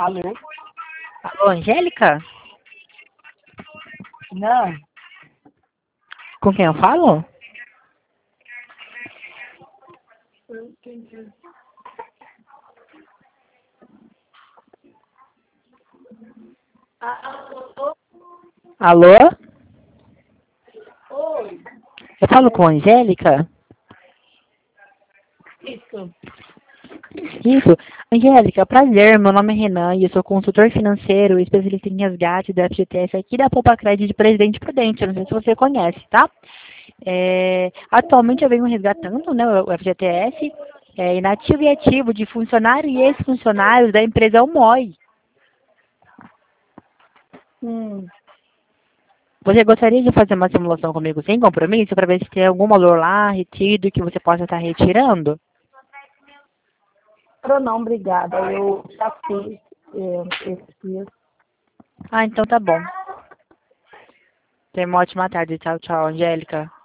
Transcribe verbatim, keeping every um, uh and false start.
Alô? Alô, Angélica? Não. Com quem eu falo? Eu entendi. Alô? Alô? Oi. Eu falo com a Angélica? Isso. Isso. Angélica, prazer, meu nome é Renan e eu sou consultor financeiro e especialista em resgate da F G T S aqui da Poupa Crédito de Presidente Prudente. Eu não sei se você conhece, tá? É, atualmente eu venho resgatando, né, o F G T S, é, inativo e ativo de funcionário e ex-funcionários da empresa Umoi. Hum. Você gostaria de fazer uma simulação comigo sem compromisso para ver se tem algum valor lá retido que você possa estar retirando? Eu não, obrigada. Eu já fiz é, esse dia. Ah, então tá bom. Tenha uma ótima tarde. Tchau, tchau, Angélica.